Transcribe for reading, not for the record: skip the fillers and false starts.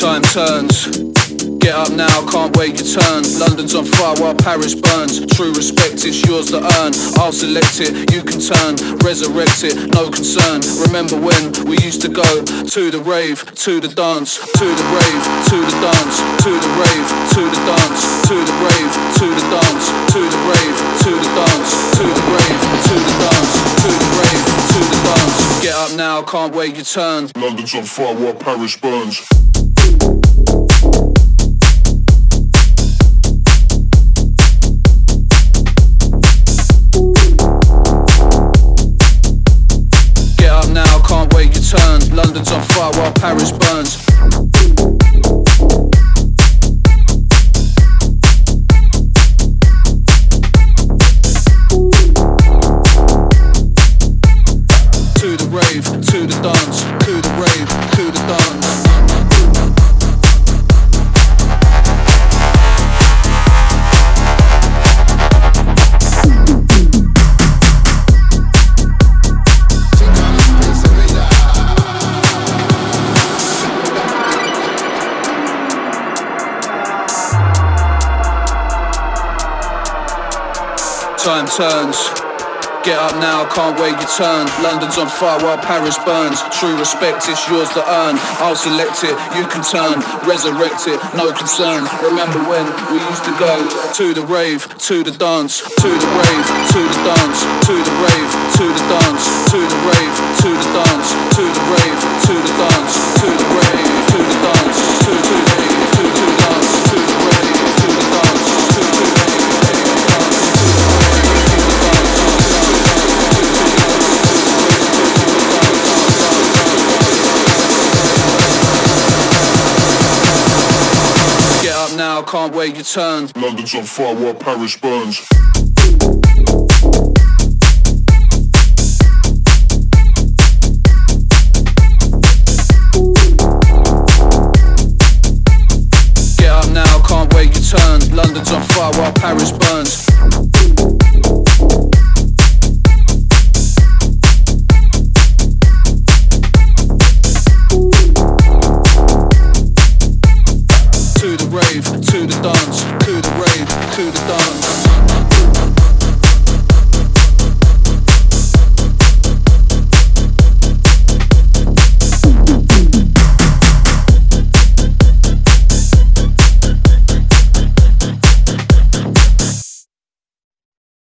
Time turns. Get up now, can't wait your turn. London's on fire while Paris burns. True respect, it's yours to earn. I'll select it, you can turn. Resurrect it, no concern. Remember when we used to go to the rave, to the dance, to the rave, to the dance, to the rave, to the dance, to the rave, to the dance, to the rave, to the dance, to the rave, to the dance, to the rave, to the dance. Get up now, can't wait your turn. London's on fire while Paris burns. Can't wait your turn. London's on fire while Paris burns. To the rave, to the dance, to the rave, to the dance. Time turns. Get up now, can't wait your turn. London's on fire while Paris burns. True respect, it's yours to earn. I'll select it, you can turn. Resurrect it, no concern. Remember when we used to go to the rave, to the dance, to the rave, to the dance, to the rave, to the dance, to the rave, to the dance, to the rave, to the dance, to the rave, to the dance, to the rave, to the dance, to the rave, to the dance, to the rave. Now, can't wait your turn. London's on fire while Paris burns. Get up now, can't wait your turn. London's on fire while Paris burns.